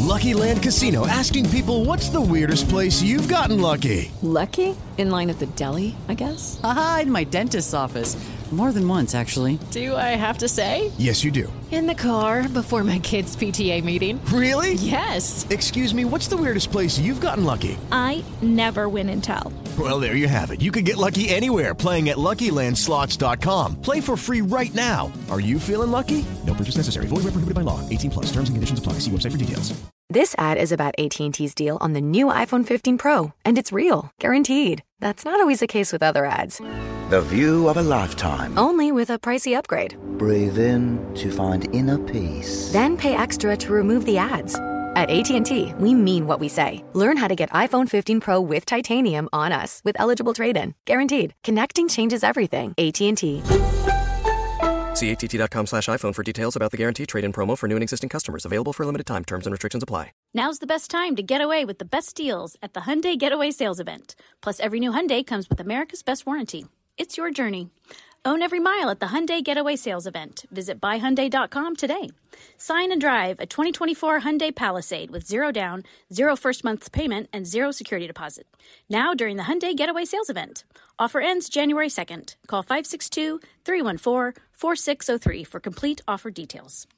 Lucky Land Casino, asking people, what's the weirdest place you've gotten lucky? Lucky? In line at the deli, I guess? Aha, in my dentist's office. More than once, actually. Do I have to say? Yes, you do. In the car before my kids' PTA meeting. Really? Yes. Excuse me, what's the weirdest place you've gotten lucky? I never win and tell. Well, there you have it. You can get lucky anywhere, playing at LuckyLandSlots.com. Play for free right now. Are you feeling lucky? No purchase necessary. Void where prohibited by law. 18 plus. Terms and conditions apply. See website for details. This ad is about AT&T's deal on the new iPhone 15 Pro, and it's real, guaranteed. That's not always the case with other ads. The view of a lifetime. Only with a pricey upgrade. Breathe in to find inner peace. Then pay extra to remove the ads. At AT&T, we mean what we say. Learn how to get iPhone 15 Pro with titanium on us with eligible trade-in. Guaranteed. Connecting changes everything. AT&T. See att.com/iPhone for details about the guaranteed trade-in promo for new and existing customers. Available for a limited time. Terms and restrictions apply. Now's the best time to get away with the best deals at the Hyundai Getaway Sales Event. Plus, every new Hyundai comes with America's Best Warranty. It's your journey. Own every mile at the Hyundai Getaway Sales Event. Visit buyhyundai.com today. Sign and drive a 2024 Hyundai Palisade with 0 down, 0 first month's payment, and 0 security deposit. Now during the Hyundai Getaway Sales Event. Offer ends January 2nd. Call 562-314-4603 for complete offer details.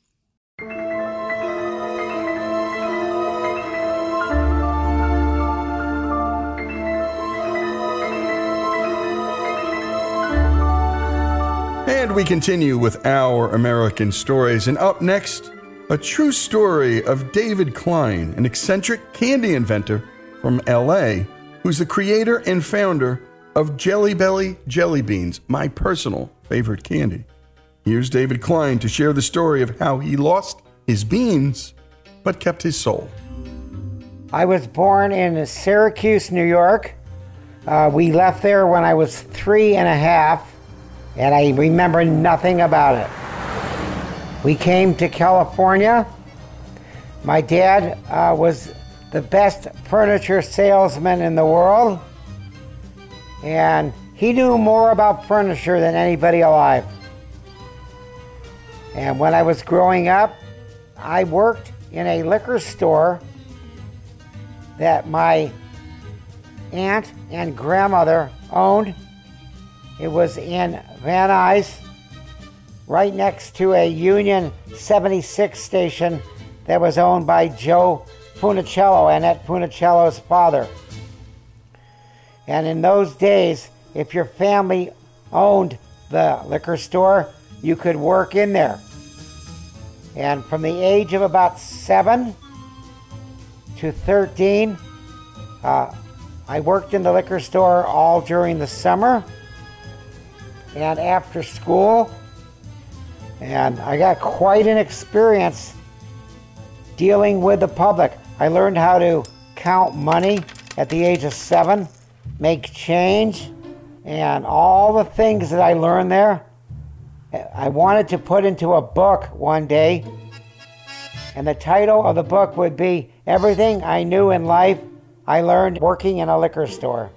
And we continue with our American stories. And up next, a true story of David Klein, an eccentric candy inventor from LA, who's the creator and founder of Jelly Belly Jelly Beans, my personal favorite candy. Here's David Klein to share the story of how he lost his beans, but kept his soul. I was born in Syracuse, New York. We left there when I was 3 and a half. And I remember nothing about it. We came to California. My dad was the best furniture salesman in the world. And he knew more about furniture than anybody alive. And when I was growing up, I worked in a liquor store that my aunt and grandmother owned. It was in Van Nuys, right next to a Union 76 station that was owned by Joe Funicello, Annette Funicello's father. And in those days, if your family owned the liquor store, you could work in there. And from the age of about 7 to 13, I worked in the liquor store all during the summer and after school, and I got quite an experience dealing with the public. I learned how to count money at the age of 7, make change, and all the things that I learned there, I wanted to put into a book one day, and the title of the book would be Everything I Knew in Life I Learned Working in a Liquor Store.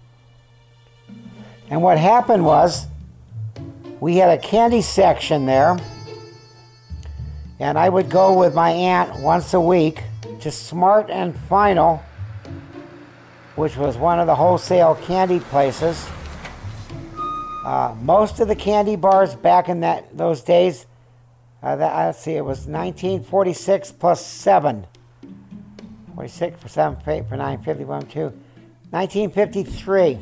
And what happened was, we had a candy section there, and I would go with my aunt once a week to Smart and Final, which was one of the wholesale candy places. Most of the candy bars back in those days, let's see, it was 1946 plus 7. 46 for 7, 8 for 9, 51, 2. 1953.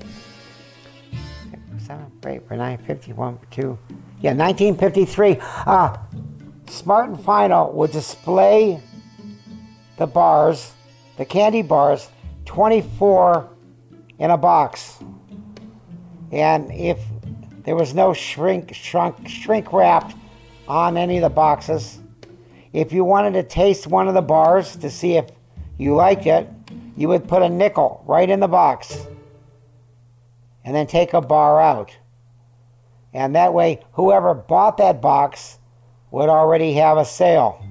7, 8 for 9, 51, 2. Yeah, 1953. Smart and Final would display the bars, the candy bars, 24 in a box. And if there was no shrink wrapped on any of the boxes, if you wanted to taste one of the bars to see if you liked it, you would put a nickel right in the box and then take a bar out. And that way, whoever bought that box would already have a sale.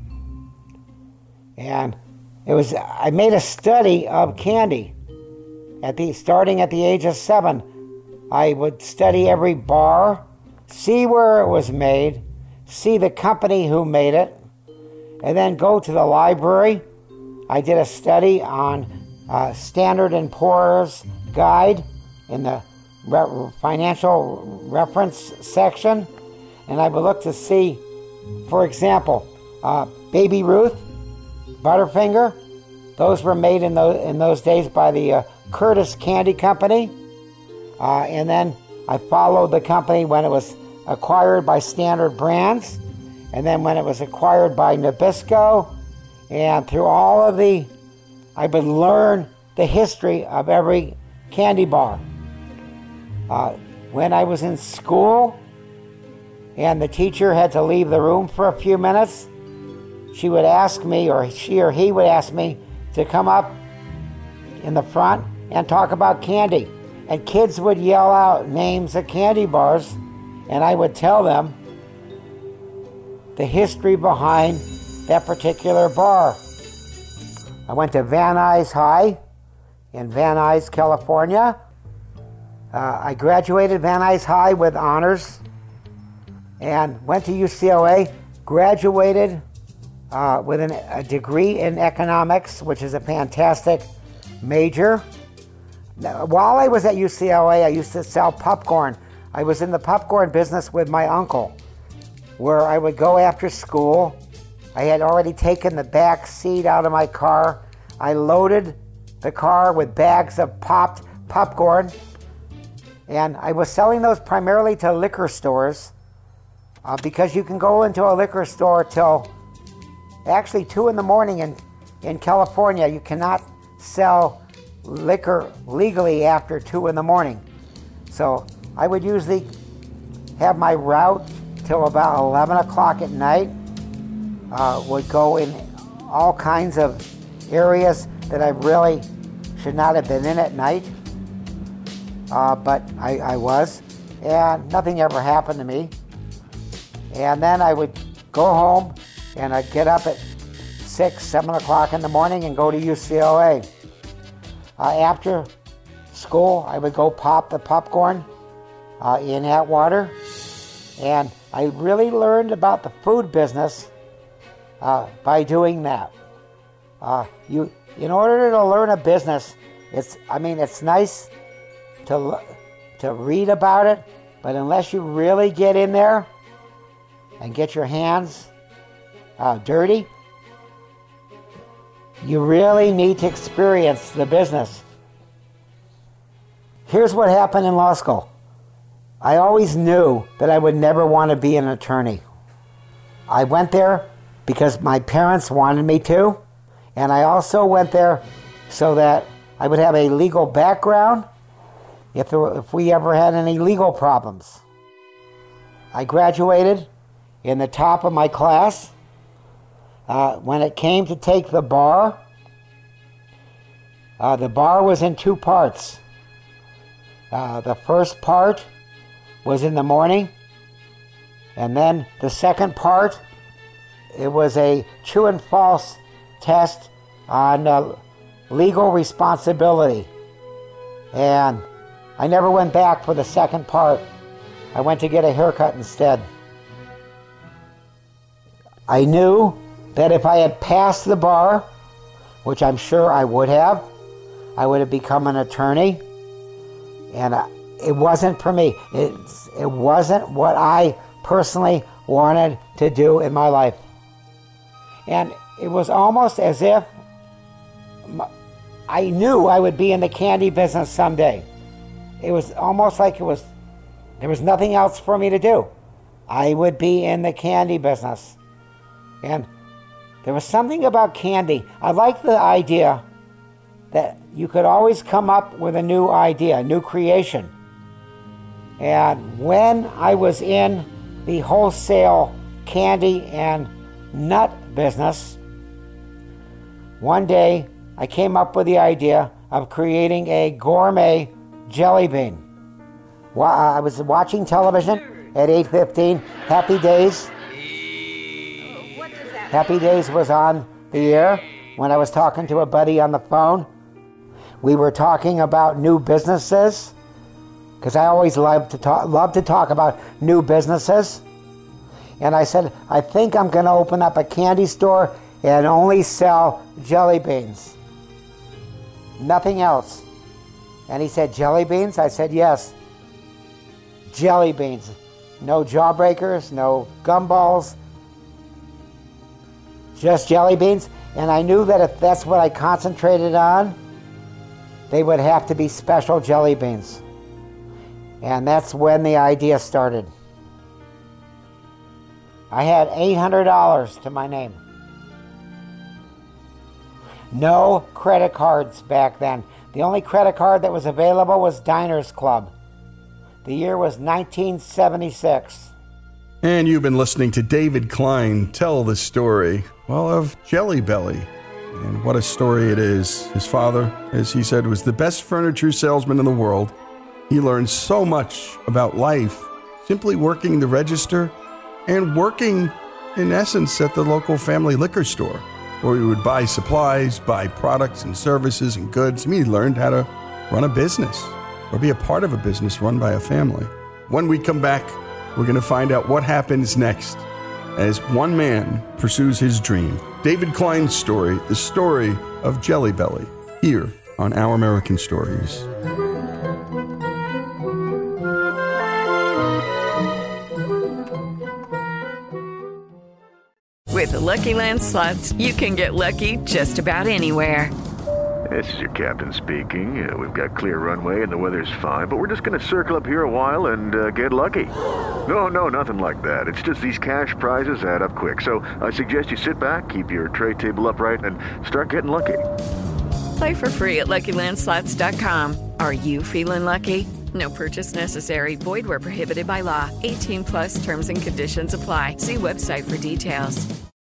And I made a study of candy. Starting at the age of 7, I would study every bar, see where it was made, see the company who made it, and then go to the library I did a study on Standard & Poor's guide in the financial reference section, and I would look to see, for example, Baby Ruth, Butterfinger. Those were made in those days by the Curtis Candy Company. And then I followed the company when it was acquired by Standard Brands, and then when it was acquired by Nabisco, and through all of I would learn the history of every candy bar. When I was in school and the teacher had to leave the room for a few minutes, she would ask me, or she or he would ask me, to come up in the front and talk about candy. And kids would yell out names of candy bars, and I would tell them the history behind that particular bar. I went to Van Nuys High in Van Nuys, California. I graduated Van Nuys High with honors and went to UCLA, graduated with a degree in economics, which is a fantastic major. Now, while I was at UCLA, I used to sell popcorn. I was in the popcorn business with my uncle, where I would go after school. I had already taken the back seat out of my car. I loaded the car with bags of popped popcorn, and I was selling those primarily to liquor stores because you can go into a liquor store till actually 2 in the morning in California. You cannot sell liquor legally after 2 in the morning. So I would usually have my route till about 11 o'clock at night. Would go in all kinds of areas that I really should not have been in at night. But I was, and nothing ever happened to me. And then I would go home and I'd get up at 6, 7 o'clock in the morning and go to UCLA. After school, I would go pop the popcorn in Atwater, and I really learned about the food business by doing that. In order to learn a business, it's nice to read about it, but unless you really get in there and get your hands dirty, you really need to experience the business. Here's what happened in law school. I always knew that I would never want to be an attorney. I went there because my parents wanted me to, and I also went there so that I would have a legal background if we ever had any legal problems. I graduated in the top of my class. When it came to take the bar was in 2 parts. The first part was in the morning, and then the second part, it was a true and false test on legal responsibility. And I never went back for the second part. I went to get a haircut instead. I knew that if I had passed the bar, which I'm sure I would have become an attorney. And it wasn't for me. It wasn't what I personally wanted to do in my life. And it was almost as if I knew I would be in the candy business someday. It was almost like there was nothing else for me to do. I would be in the candy business. And there was something about candy. I liked the idea that you could always come up with a new idea, a new creation. And when I was in the wholesale candy and nut business, one day I came up with the idea of creating a gourmet jelly bean. I was watching television at 8:15, Happy Days. Happy Days was on the air when I was talking to a buddy on the phone. We were talking about new businesses, because I always love to talk about new businesses. And I said, I think I'm going to open up a candy store and only sell jelly beans. Nothing else. And he said, jelly beans? I said, yes. Jelly beans. No jawbreakers, no gumballs, just jelly beans. And I knew that if that's what I concentrated on, they would have to be special jelly beans. And that's when the idea started. I had $800 to my name. No credit cards back then. The only credit card that was available was Diners Club. The year was 1976. And you've been listening to David Klein tell the story, well, of Jelly Belly. And what a story it is. His father, as he said, was the best furniture salesman in the world. He learned so much about life simply working the register and working, in essence, at the local family liquor store, where he would buy supplies, buy products and services and goods. I mean, he learned how to run a business or be a part of a business run by a family. When we come back, we're going to find out what happens next as one man pursues his dream. David Klein's story, the story of Jelly Belly, here on Our American Stories. With the Lucky Land Slots, you can get lucky just about anywhere. This is your captain speaking. We've got clear runway and the weather's fine, but we're just going to circle up here a while and get lucky. No, nothing like that. It's just these cash prizes add up quick. So I suggest you sit back, keep your tray table upright, and start getting lucky. Play for free at LuckyLandSlots.com. Are you feeling lucky? No purchase necessary. Void where prohibited by law. 18+ terms and conditions apply. See website for details.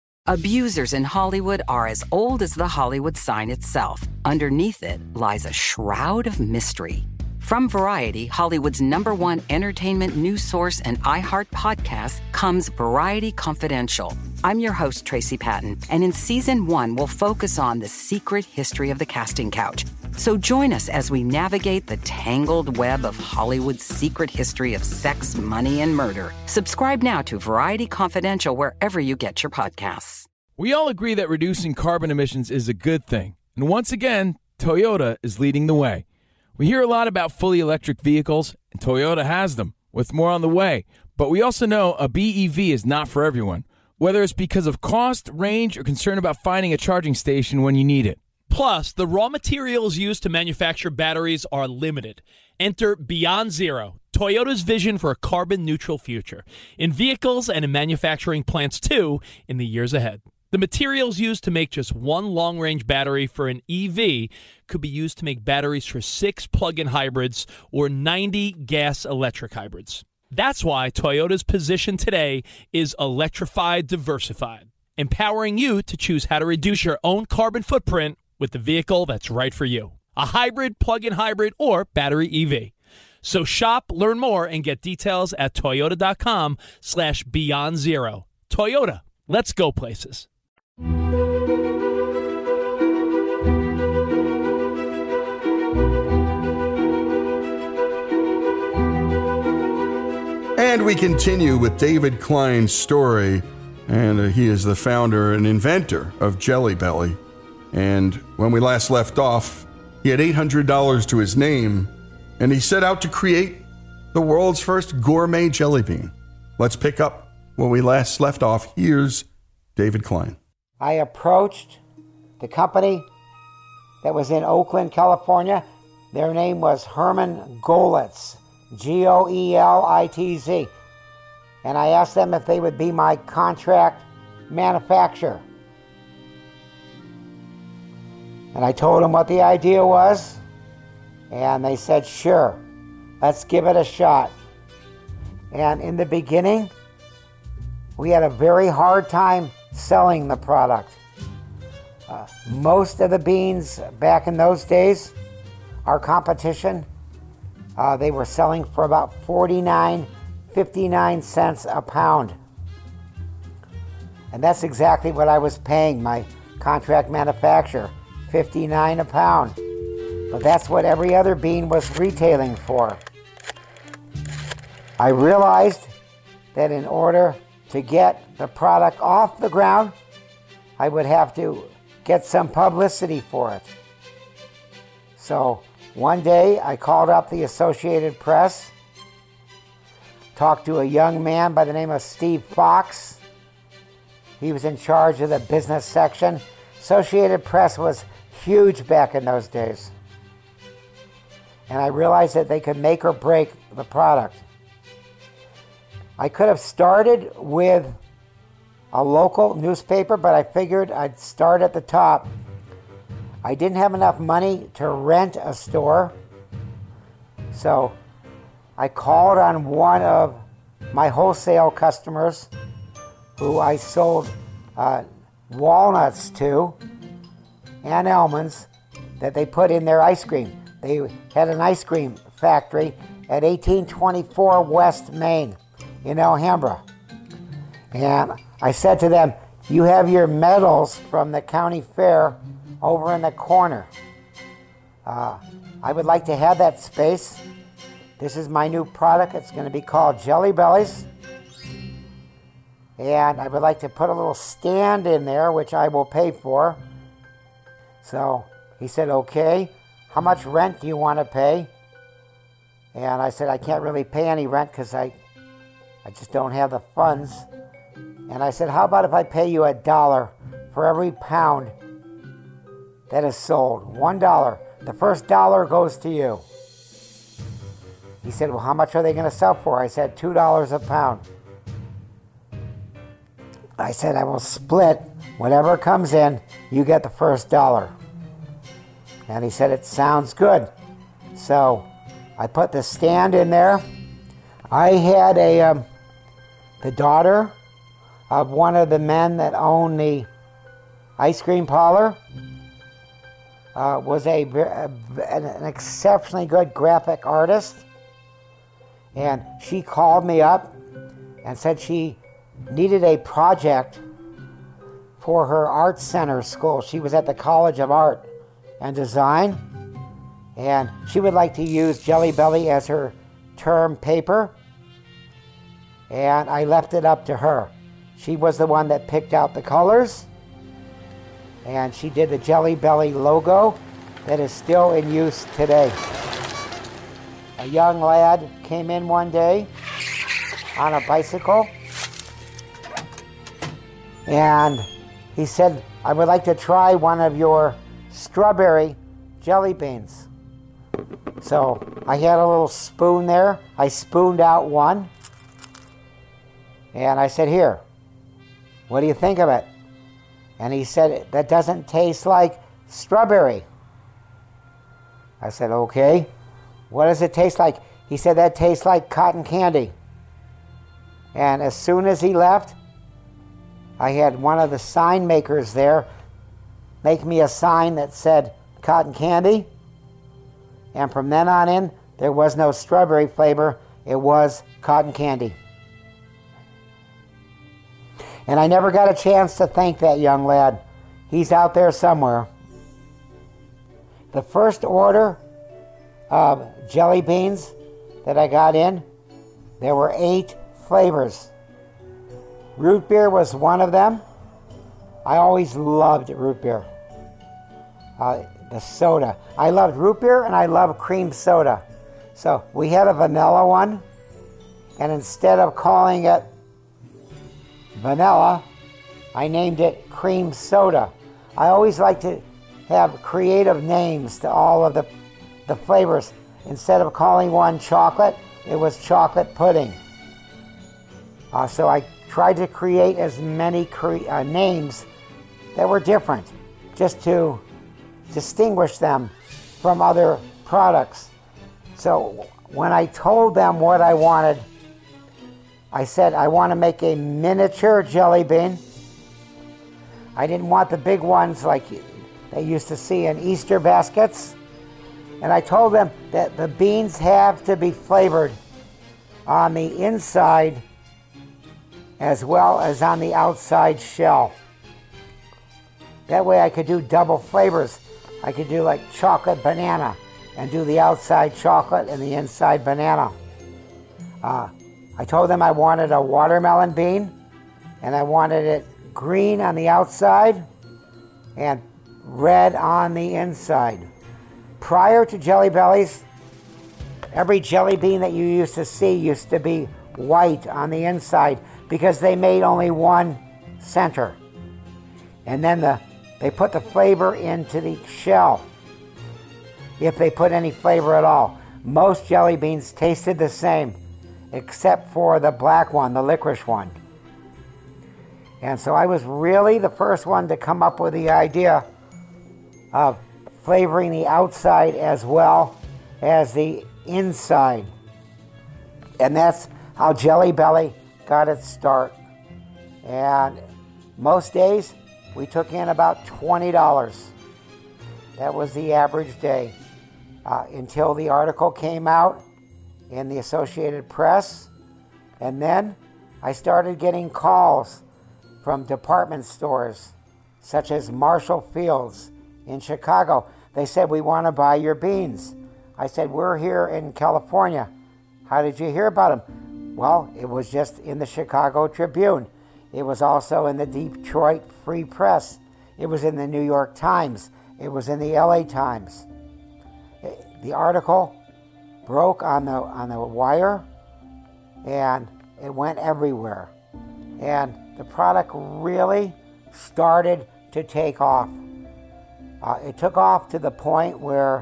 Abusers in Hollywood are as old as the Hollywood sign itself. Underneath it lies a shroud of mystery. From Variety, Hollywood's #1 entertainment news source and iHeart podcast, comes Variety Confidential. I'm your host, Tracy Patton, and in Season 1, we'll focus on the secret history of the casting couch. So join us as we navigate the tangled web of Hollywood's secret history of sex, money, and murder. Subscribe now to Variety Confidential wherever you get your podcasts. We all agree that reducing carbon emissions is a good thing. And once again, Toyota is leading the way. We hear a lot about fully electric vehicles, and Toyota has them, with more on the way. But we also know a BEV is not for everyone, whether it's because of cost, range, or concern about finding a charging station when you need it. Plus, the raw materials used to manufacture batteries are limited. Enter Beyond Zero, Toyota's vision for a carbon-neutral future, in vehicles and in manufacturing plants, too, in the years ahead. The materials used to make just one long-range battery for an EV could be used to make batteries for 6 plug-in hybrids or 90 gas-electric hybrids. That's why Toyota's position today is electrified, diversified, empowering you to choose how to reduce your own carbon footprint with the vehicle that's right for you. A hybrid, plug-in hybrid, or battery EV. So shop, learn more, and get details at toyota.com/Beyond Zero. Toyota, let's go places. And we continue with David Klein's story, and he is the founder and inventor of Jelly Belly. And when we last left off, he had $800 to his name, and he set out to create the world's first gourmet jelly bean. Let's pick up where we last left off. Here's David Klein. I approached the company that was in Oakland, California. Their name was Herman Goelitz, Goelitz. And I asked them if they would be my contract manufacturer. And I told them what the idea was, and they said, sure, let's give it a shot. And in the beginning, we had a very hard time selling the product. Most of the beans back in those days, our competition, they were selling for about 59 cents a pound. And that's exactly what I was paying my contract manufacturer, 59 a pound. But that's what every other bean was retailing for. I realized that in order to get the product off the ground, I would have to get some publicity for it. So one day I called up the Associated Press, talked to a young man by the name of Steve Fox. He was in charge of the business section. Associated Press was huge back in those days. And I realized that they could make or break the product. I could have started with a local newspaper, but I figured I'd start at the top. I didn't have enough money to rent a store, so I called on one of my wholesale customers who I sold walnuts to and almonds that they put in their ice cream. They had an ice cream factory at 1824 West Main in Alhambra. And I said to them, you have your medals from the county fair over in the corner. I would like to have that space. This is my new product. It's going to be called Jelly Bellies. And I would like to put a little stand in there, which I will pay for. So he said, okay, how much rent do you want to pay? And I said, I can't really pay any rent because I just don't have the funds. And I said, how about if I pay you $1 for every pound that is sold? $1. The first dollar goes to you. He said, well, how much are they going to sell for? I said, $2 a pound. I said, I will split whatever comes in, you get the first dollar. And he said, it sounds good. So I put the stand in there. I had the daughter of one of the men that owned the ice cream parlor, was an exceptionally good graphic artist. And she called me up and said she needed a project for her art center school. She was at the College of Art and Design, and she would like to use Jelly Belly as her term paper, and I left it up to her. She was the one that picked out the colors, and she did the Jelly Belly logo that is still in use today. A young lad came in one day on a bicycle, and he said, I would like to try one of your strawberry jelly beans. So I had a little spoon there. I spooned out one, and I said, here, what do you think of it? And he said, that doesn't taste like strawberry. I said, okay. What does it taste like? He said, that tastes like cotton candy. And as soon as he left, I had one of the sign makers there make me a sign that said cotton candy. And from then on in, there was no strawberry flavor. It was cotton candy. And I never got a chance to thank that young lad. He's out there somewhere. The first order of jelly beans that I got in, there were 8 flavors. Root beer was one of them. I always loved root beer. The soda. I loved root beer and I love cream soda. So we had a vanilla one, and instead of calling it vanilla, I named it cream soda. I always like to have creative names to all of the flavors. Instead of calling one chocolate, it was chocolate pudding. So I tried to create as many names that were different, just to distinguish them from other products. So when I told them what I wanted, I said, I want to make a miniature jelly bean. I didn't want the big ones like they used to see in Easter baskets. And I told them that the beans have to be flavored on the inside as well as on the outside shell. That way I could do double flavors. I could do like chocolate banana and do the outside chocolate and the inside banana. I told them I wanted a watermelon bean, and I wanted it green on the outside and red on the inside. Prior to Jelly Bellies, every jelly bean that you used to see used to be white on the inside because they made only one center. And then they put the flavor into the shell, if they put any flavor at all. Most jelly beans tasted the same, except for the black one, the licorice one. And so I was really the first one to come up with the idea of flavoring the outside as well as the inside. And that's how Jelly Belly got its start. And most days we took in about $20. That was the average day until the article came out in the Associated Press. And then I started getting calls from department stores such as Marshall Fields in Chicago. They said, "We want to buy your beans." I said, "We're here in California. How did you hear about them?" Well, it was just in the Chicago Tribune. It was also in the Detroit Free Press. It was in the New York Times. It was in the LA Times. The article broke on the wire, and it went everywhere. And the product really started to take off. It took off to the point where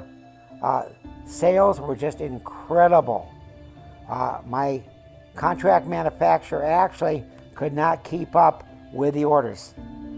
sales were just incredible. My contract manufacturer actually could not keep up with the orders.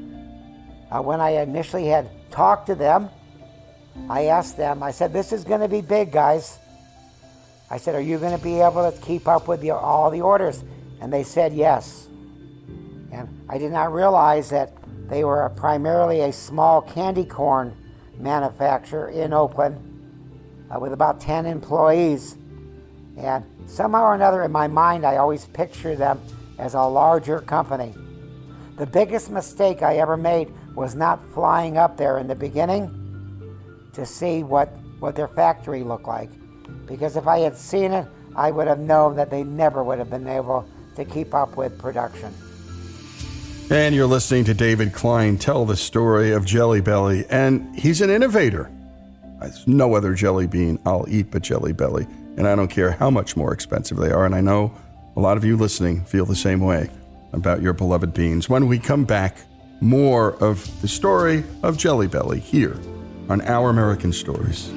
When I initially had talked to them, I asked them, I said, "This is going to be big, guys." I said, "Are you going to be able to keep up with all the orders?" And they said yes. And I did not realize that they were primarily a small candy corn manufacturer in Oakland with about 10 employees. And somehow or another in my mind, I always picture them as a larger company. The biggest mistake I ever made was not flying up there in the beginning to see what their factory looked like. Because if I had seen it, I would have known that they never would have been able to keep up with production. And you're listening to David Klein tell the story of Jelly Belly, and he's an innovator. There's no other jelly bean I'll eat but Jelly Belly, and I don't care how much more expensive they are, and I know a lot of you listening feel the same way about your beloved beans. When we come back, more of the story of Jelly Belly here on Our American Stories.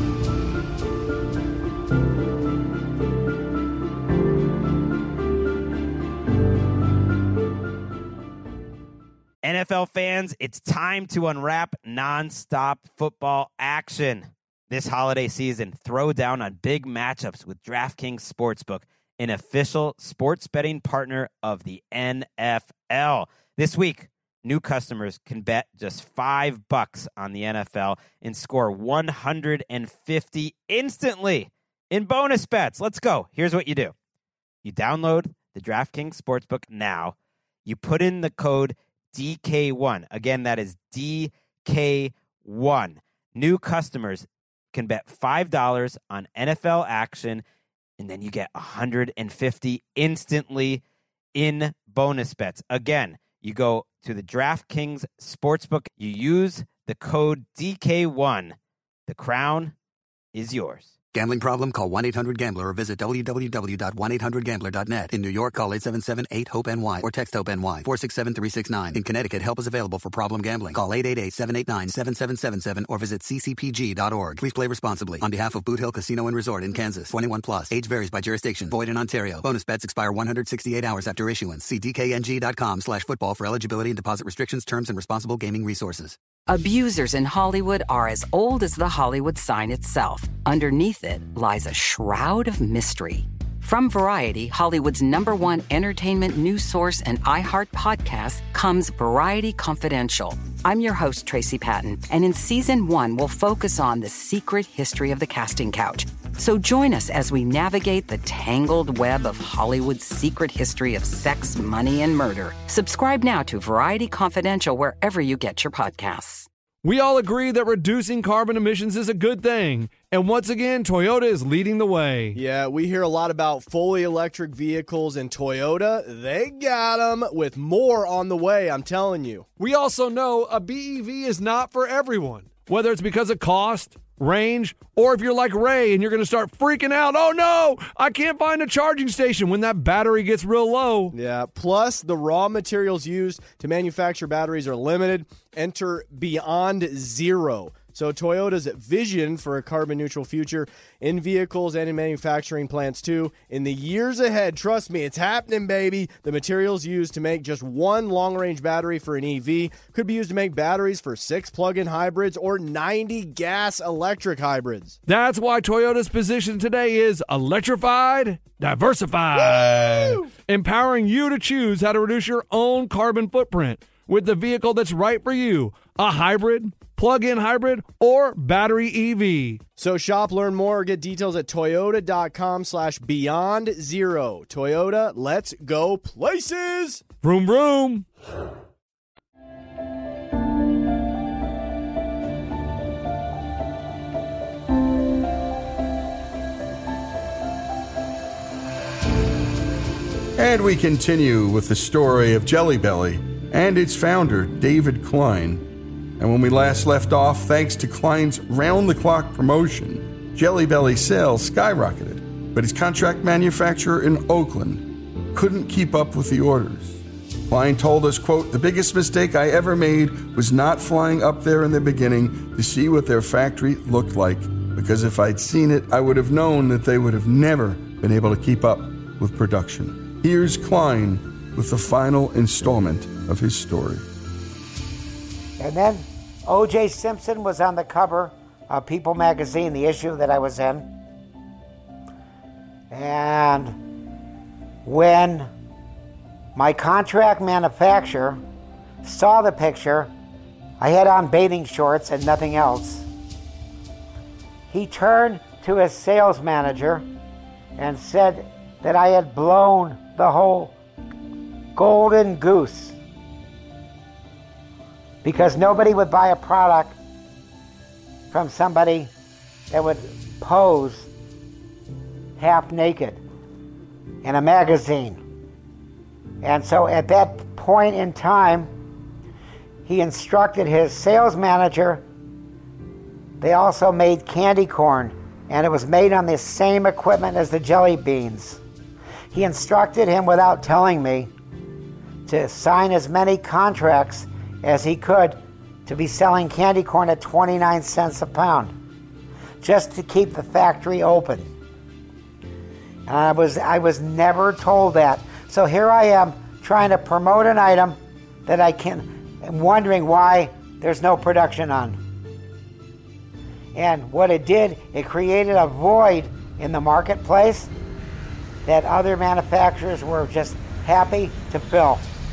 NFL fans, it's time to unwrap nonstop football action. This holiday season, throw down on big matchups with DraftKings Sportsbook, an official sports betting partner of the NFL. This week, new customers can bet just $5 on the NFL and score $150 instantly in bonus bets. Let's go. Here's what you do. You download the DraftKings Sportsbook now. You put in the code DK1. Again, that is DK1. New customers can bet $5 on NFL action, and then you get $150 instantly in bonus bets. Again, you go to the DraftKings Sportsbook. You use the code DK1. The crown is yours. Gambling problem? Call 1-800-GAMBLER or visit www.1800gambler.net. In New York, call 877-8-HOPE-NY or text HOPE-NY 467-369. In Connecticut, help is available for problem gambling. Call 888-789-7777 or visit ccpg.org. Please play responsibly. On behalf of Boot Hill Casino and Resort in Kansas, 21 plus. Age varies by jurisdiction. Void in Ontario. Bonus bets expire 168 hours after issuance. See dkng.com/football for eligibility and deposit restrictions, terms, and responsible gaming resources. Abusers in Hollywood are as old as the Hollywood sign itself. Underneath it lies a shroud of mystery. From Variety, Hollywood's #1 entertainment news source and iHeart podcast, comes Variety Confidential. I'm your host, Tracy Patton, and in Season 1, we'll focus on the secret history of the casting couch. So join us as we navigate the tangled web of Hollywood's secret history of sex, money, and murder. Subscribe now to Variety Confidential wherever you get your podcasts. We all agree that reducing carbon emissions is a good thing. And once again, Toyota is leading the way. Yeah, we hear a lot about fully electric vehicles, and Toyota, they got them with more on the way, I'm telling you. We also know a BEV is not for everyone, whether it's because of cost, range, or if you're like Ray and you're going to start freaking out, oh no, I can't find a charging station when that battery gets real low. Yeah, plus the raw materials used to manufacture batteries are limited. Enter Beyond Zero. So Toyota's vision for a carbon-neutral future in vehicles and in manufacturing plants, too. In the years ahead, trust me, it's happening, baby. The materials used to make just one long-range battery for an EV could be used to make batteries for 6 plug-in hybrids or 90 gas-electric hybrids. That's why Toyota's position today is electrified, diversified, Woo! Empowering you to choose how to reduce your own carbon footprint with the vehicle that's right for you, a hybrid, plug-in hybrid, or battery EV. So shop, learn more, or get details at toyota.com/beyond zero. Toyota, let's go places. Vroom, vroom. And we continue with the story of Jelly Belly and its founder, David Klein. And when we last left off, thanks to Klein's round-the-clock promotion, Jelly Belly sales skyrocketed, but his contract manufacturer in Oakland couldn't keep up with the orders. Klein told us, quote, "The biggest mistake I ever made was not flying up there in the beginning to see what their factory looked like, because if I'd seen it, I would have known that they would have never been able to keep up with production." Here's Klein with the final installment of his story. And then O.J. Simpson was on the cover of People magazine, the issue that I was in. And when my contract manufacturer saw the picture, I had on bathing shorts and nothing else. He turned to his sales manager and said that I had blown the whole golden goose, because nobody would buy a product from somebody that would pose half naked in a magazine. And so at that point in time, he instructed his sales manager. They also made candy corn, and it was made on the same equipment as the jelly beans. He instructed him, without telling me, to sign as many contracts as he could to be selling candy corn at 29 cents a pound, just to keep the factory open. And I was never told that. So here I am trying to promote an item that I'm wondering why there's no production on. And what it did, it created a void in the marketplace that other manufacturers were just happy to fill.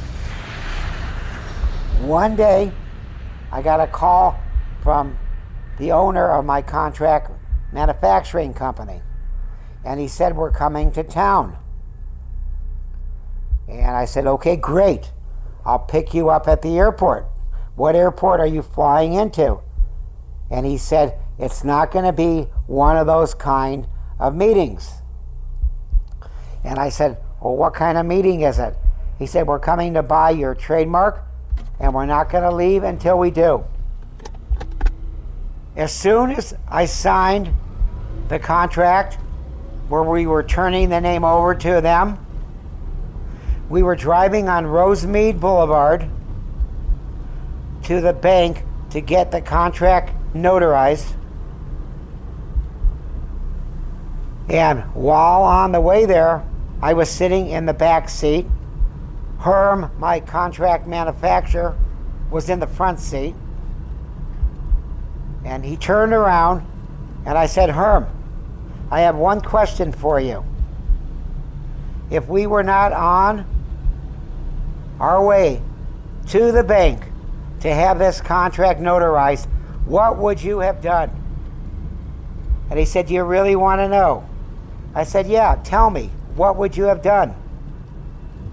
One day, I got a call from the owner of my contract manufacturing company, and he said, "We're coming to town." And I said, "Okay, great. I'll pick you up at the airport. What airport are you flying into?" And he said, "It's not going to be one of those kind of meetings." And I said, "Well, what kind of meeting is it?" He said, "We're coming to buy your trademark, and we're not going to leave until we do." As soon as I signed the contract where we were turning the name over to them, we were driving on Rosemead Boulevard to the bank to get the contract notarized. And while on the way there, I was sitting in the back seat. Herm, my contract manufacturer, was in the front seat. And he turned around and I said, "Herm, I have one question for you. If we were not on our way to the bank to have this contract notarized, what would you have done?" And he said, "Do you really want to know?" I said, "Yeah, tell me, what would you have done?"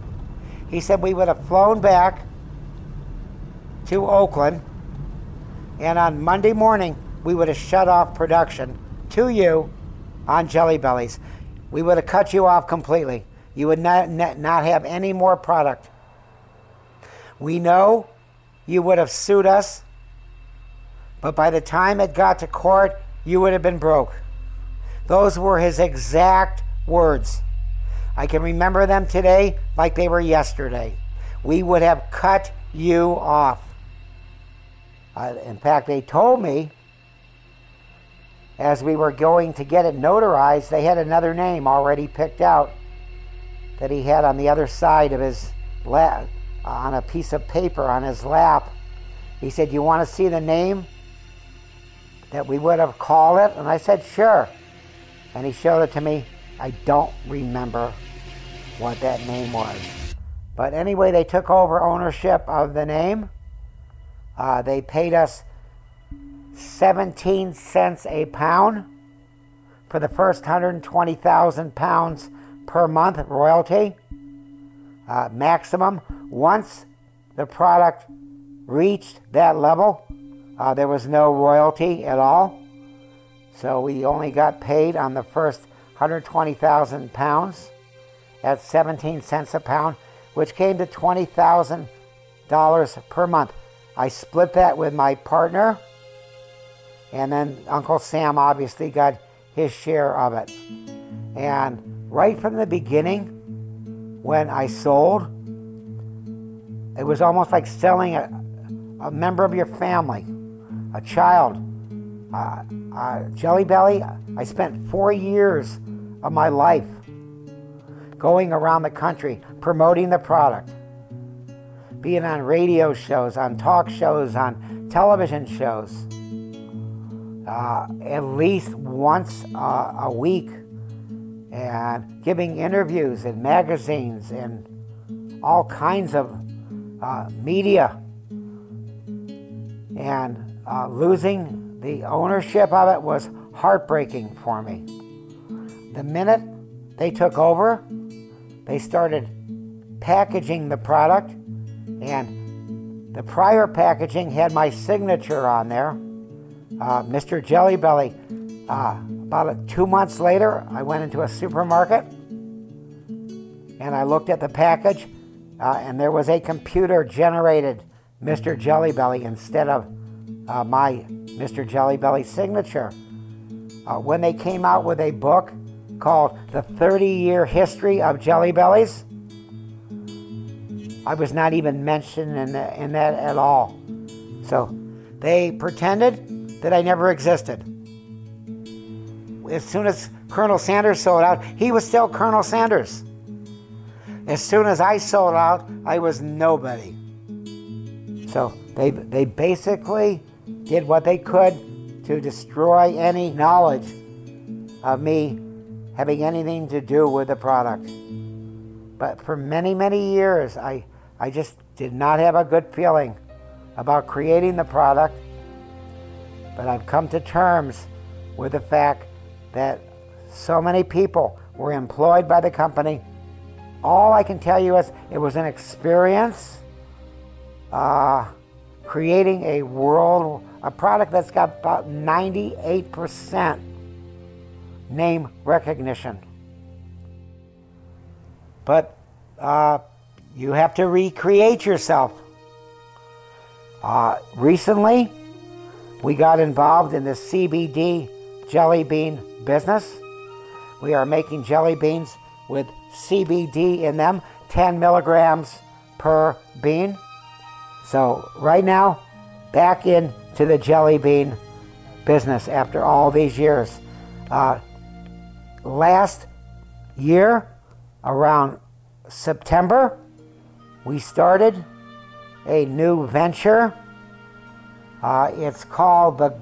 He said, "We would have flown back to Oakland, And on Monday morning, we would have shut off production to you on Jelly Bellies. We would have cut you off completely. You would not have any more product. We know you would have sued us, but by the time it got to court, you would have been broke. Those were his exact words. I can remember them today like they were yesterday. We would have cut you off. In fact, they told me as we were going to get it notarized, they had another name already picked out that he had on the other side of his lap, on a piece of paper on his lap. He said, "You want to see the name that we would have called it?" And I said, "Sure." And he showed it to me. I don't remember what that name was. But anyway, they took over ownership of the name. They paid us 17 cents a pound for the first 120,000 pounds per month royalty, maximum. Once the product reached that level, there was no royalty at all. So we only got paid on the first 120,000 pounds at 17 cents a pound, which came to $20,000 per month. I split that with my partner, and then Uncle Sam obviously got his share of it. And right from the beginning, when I sold, it was almost like selling a member of your family, a child. Jelly Belly, I spent 4 years of my life going around the country promoting the product, being on radio shows, on talk shows, on television shows, at least once a week, and giving interviews in magazines and all kinds of media, and losing the ownership of it was heartbreaking for me. The minute they took over, they started packaging the product, and the prior packaging had my signature on there, Mr. Jelly Belly. About 2 months later, I went into a supermarket and I looked at the package, and there was a computer-generated Mr. Jelly Belly instead of my Mr. Jelly Belly signature. When they came out with a book called The 30-Year History of Jelly Bellies, I was not even mentioned in that at all. So they pretended that I never existed. As soon as Colonel Sanders sold out, he was still Colonel Sanders. As soon as I sold out, I was nobody. So they basically did what they could to destroy any knowledge of me having anything to do with the product. But for many, many years, I just did not have a good feeling about creating the product. But I've come to terms with the fact that so many people were employed by the company. All I can tell you is it was an experience creating a product that's got about 98% name recognition. But you have to recreate yourself. Recently, we got involved in the CBD jelly bean business. We are making jelly beans with CBD in them, 10 milligrams per bean. So right now, back into the jelly bean business after all these years. Last year, around September, we started a new venture. It's called the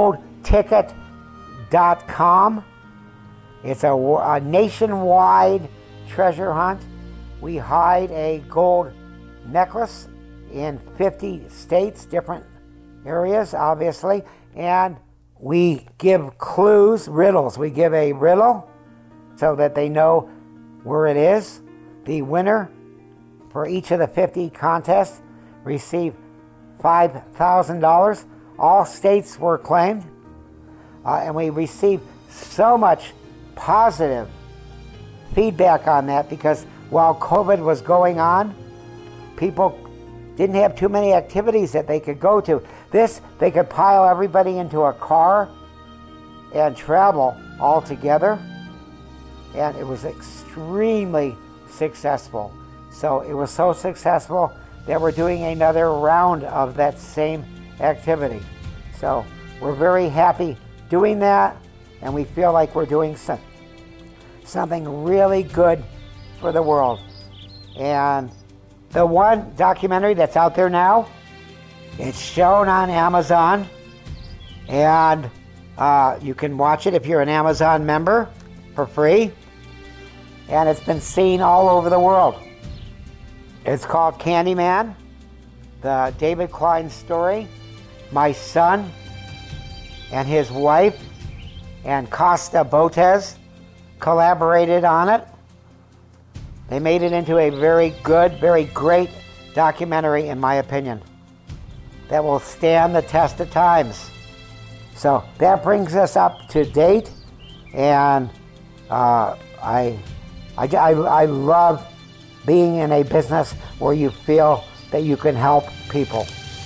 GoldTicket.com. It's a nationwide treasure hunt. We hide a gold necklace in 50 states, different areas, obviously, and we give clues, riddles. We give a riddle so that they know where it is. The winner for each of the 50 contests receive $5,000. all states were claimed, and we received so much positive feedback on that because while COVID was going on, people didn't have too many activities that they could go to. This, they could pile everybody into a car and travel all together, and it was extremely successful. So it was so successful that we're doing another round of that same activity. So we're very happy doing that, and we feel like we're doing something really good for the world. And the one documentary that's out there now, it's shown on Amazon, and you can watch it if you're an Amazon member for free, and it's been seen all over the world. It's called Candyman, the David Klein story. My son and his wife and Costa Botes collaborated on it. They made it into a very good, very great documentary, in my opinion, that will stand the test of times. So that brings us up to date, and I love being in a business where you feel that you can help people.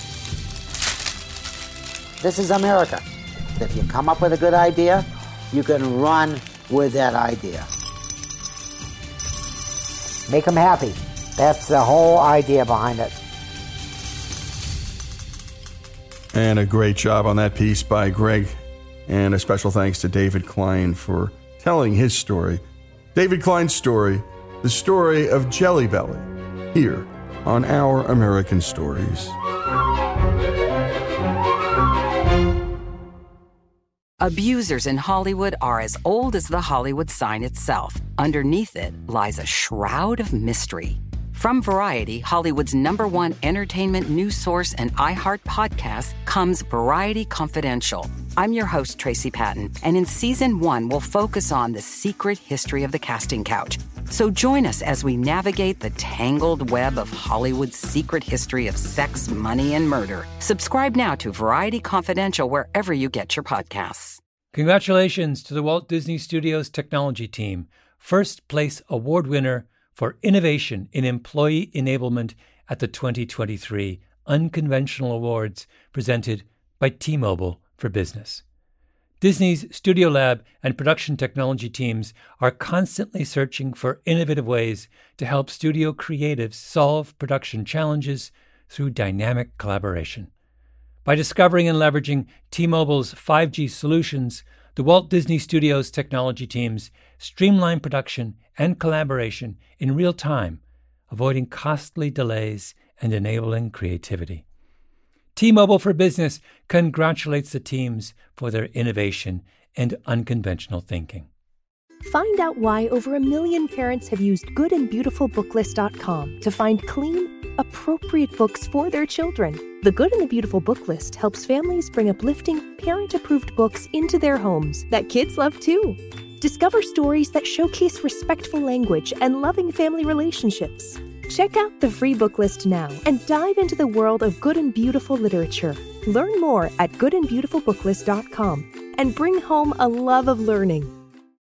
This is America. If you come up with a good idea, you can run with that idea. Make them happy. That's the whole idea behind it. And a great job on that piece by Greg. And a special thanks to David Klein for telling his story. David Klein's story, the story of Jelly Belly, here on Our American Stories. Abusers in Hollywood are as old as the Hollywood sign itself. Underneath it lies a shroud of mystery. From Variety, Hollywood's #1 entertainment news source and iHeart podcast, comes Variety Confidential. I'm your host, Tracy Patton, and in Season 1, we'll focus on the secret history of the casting couch. So join us as we navigate the tangled web of Hollywood's secret history of sex, money, and murder. Subscribe now to Variety Confidential wherever you get your podcasts. Congratulations to the Walt Disney Studios technology team, first place award winner for innovation in employee enablement at the 2023 Unconventional Awards presented by T-Mobile for Business. Disney's Studio Lab and production technology teams are constantly searching for innovative ways to help studio creatives solve production challenges through dynamic collaboration. By discovering and leveraging T-Mobile's 5G solutions, the Walt Disney Studios technology teams streamline production and collaboration in real time, avoiding costly delays and enabling creativity. T-Mobile for Business congratulates the teams for their innovation and unconventional thinking. Find out why over 1 million parents have used goodandbeautifulbooklist.com to find clean, appropriate books for their children. The Good and the Beautiful Book List helps families bring uplifting, parent-approved books into their homes that kids love too. Discover stories that showcase respectful language and loving family relationships. Check out the free book list now and dive into the world of good and beautiful literature. Learn more at goodandbeautifulbooklist.com and bring home a love of learning.